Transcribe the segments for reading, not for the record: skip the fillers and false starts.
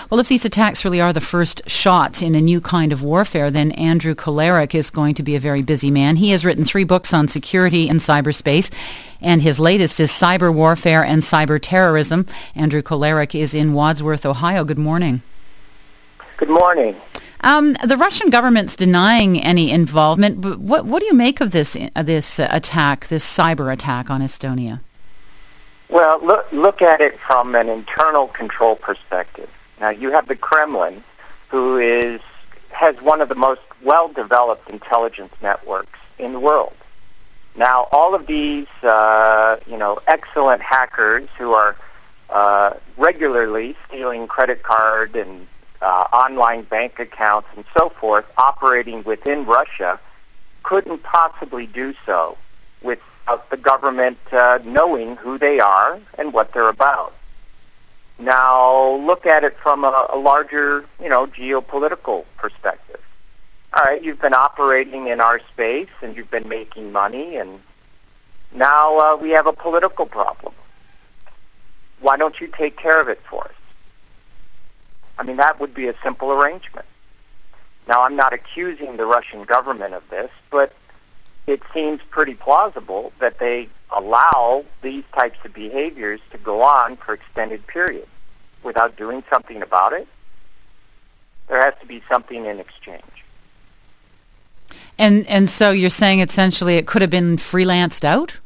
Well, if these attacks really are the first shots in a new kind of warfare, then Andrew Kolarek is going to be a very busy man. He has written 3 books on security in cyberspace, and his latest is Cyber Warfare and Cyber Terrorism. Andrew Kolarek is in Wadsworth, Ohio. Good morning. Good morning. The Russian government's denying any involvement, but what do you make of this attack, this cyber attack on Estonia? Well, look at it from an internal control perspective. Now, you have the Kremlin, who has one of the most well-developed intelligence networks in the world. Now, all of these, excellent hackers who are regularly stealing credit card and online bank accounts and so forth, operating within Russia, couldn't possibly do so without the government knowing who they are and what they're about. Now, look at it from a larger, geopolitical perspective. All right, you've been operating in our space and you've been making money, and now we have a political problem. Why don't you take care of it for us? I mean, that would be a simple arrangement. Now, I'm not accusing the Russian government of this, but it seems pretty plausible that they allow these types of behaviors to go on for extended periods without doing something about it. There has to be something in exchange. And so you're saying essentially it could have been freelanced out?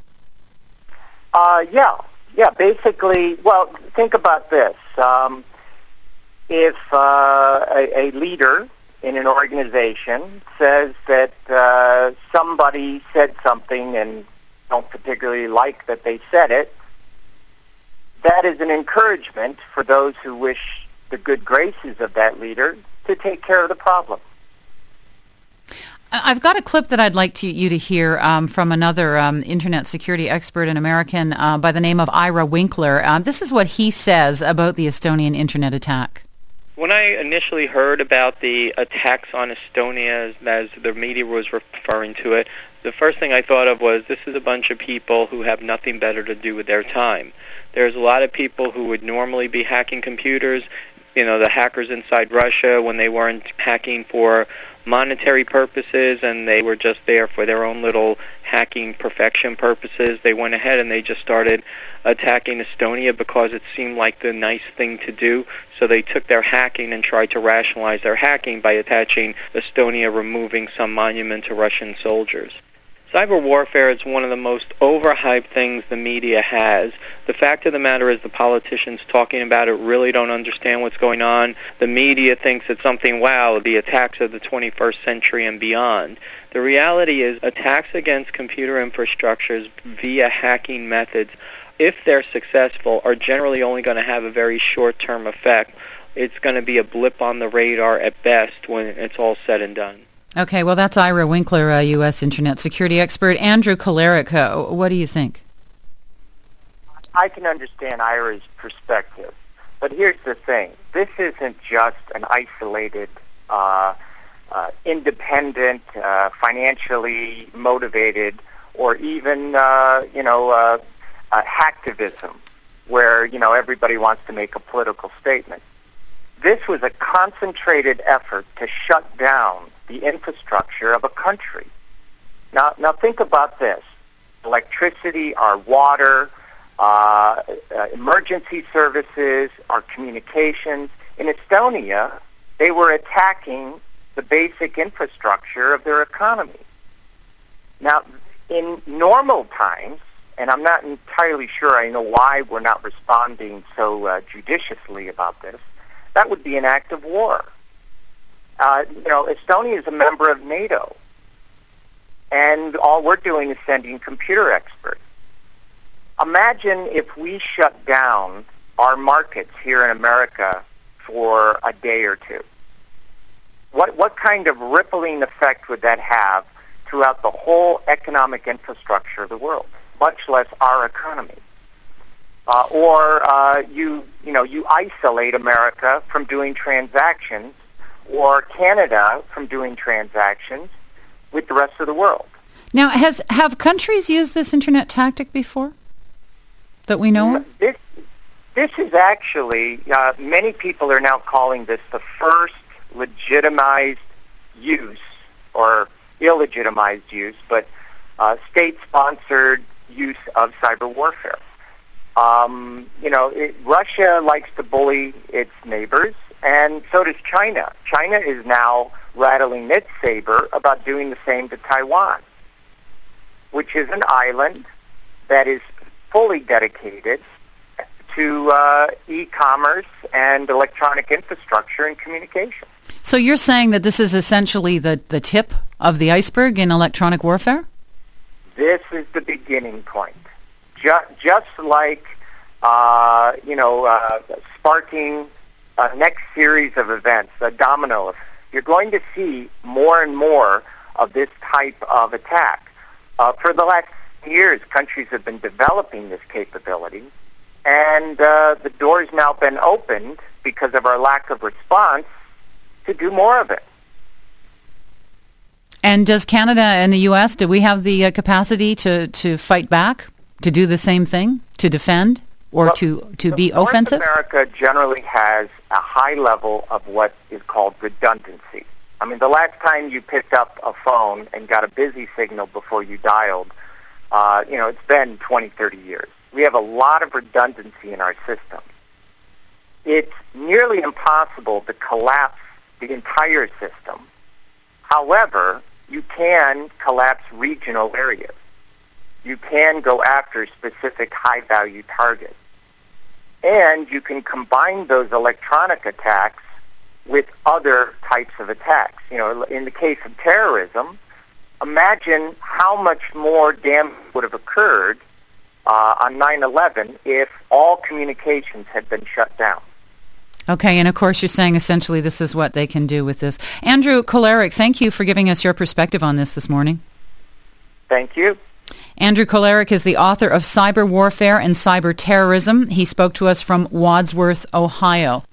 Yeah. Basically, well, think about this. If a leader in an organization says that somebody said something and don't particularly like that they said it, that is an encouragement for those who wish the good graces of that leader to take care of the problem. I've got a clip that I'd like you to hear from another internet security expert, an American by the name of Ira Winkler. This is what he says about the Estonian internet attack. When I initially heard about the attacks on Estonia, as the media was referring to it, the first thing I thought of was this is a bunch of people who have nothing better to do with their time. There's a lot of people who would normally be hacking computers, the hackers inside Russia, when they weren't hacking for monetary purposes and they were just there for their own little hacking perfection purposes. They went ahead and they just started attacking Estonia because it seemed like the nice thing to do. So they took their hacking and tried to rationalize their hacking by attaching Estonia removing some monument to Russian soldiers. Cyber warfare is one of the most overhyped things the media has. The fact of the matter is the politicians talking about it really don't understand what's going on. The media thinks it's something, wow, the attacks of the 21st century and beyond. The reality is attacks against computer infrastructures via hacking methods, if they're successful, are generally only going to have a very short-term effect. It's going to be a blip on the radar at best when it's all said and done. Okay, well, that's Ira Winkler, a U.S. internet security expert. Andrew Kolarek, what do you think? I can understand Ira's perspective, but here's the thing. This isn't just an isolated, independent, financially motivated, or even, hacktivism, where, everybody wants to make a political statement. This was a concentrated effort to shut down the infrastructure of a country. Now think about this. Electricity, our water, emergency services, our communications. In Estonia, they were attacking the basic infrastructure of their economy. Now, in normal times, and I'm not entirely sure I know why we're not responding so judiciously about this, that would be an act of war. Estonia is a member of NATO, and all we're doing is sending computer experts. Imagine if we shut down our markets here in America for a day or two. What kind of rippling effect would that have throughout the whole economic infrastructure of the world, much less our economy? You isolate America from doing transactions, or Canada from doing transactions with the rest of the world. Now, have countries used this internet tactic before that we know of? This is actually, many people are now calling this the first legitimized use, or illegitimized use, but state-sponsored use of cyber warfare. Russia likes to bully its neighbors, and so does China. China is now rattling its saber about doing the same to Taiwan, which is an island that is fully dedicated to e-commerce and electronic infrastructure and communication. So you're saying that this is essentially the tip of the iceberg in electronic warfare? This is the beginning point. Just like, sparking a next series of events, a domino effect. You're going to see more and more of this type of attack. For the last years, countries have been developing this capability, and the door's now been opened because of our lack of response to do more of it. And does Canada and the U.S., do we have the capacity to fight back, to do the same thing, to defend, or to be offensive? North America generally has a high level of what is called redundancy. I mean, the last time you picked up a phone and got a busy signal before you dialed, it's been 20, 30 years. We have a lot of redundancy in our system. It's nearly impossible to collapse the entire system. However, you can collapse regional areas. You can go after specific high-value targets. And you can combine those electronic attacks with other types of attacks. In the case of terrorism, imagine how much more damage would have occurred on 9/11 if all communications had been shut down. Okay, and of course you're saying essentially this is what they can do with this. Andrew Kolarek, thank you for giving us your perspective on this morning. Thank you. Andrew Kolarek is the author of Cyber Warfare and Cyber Terrorism. He spoke to us from Wadsworth, Ohio.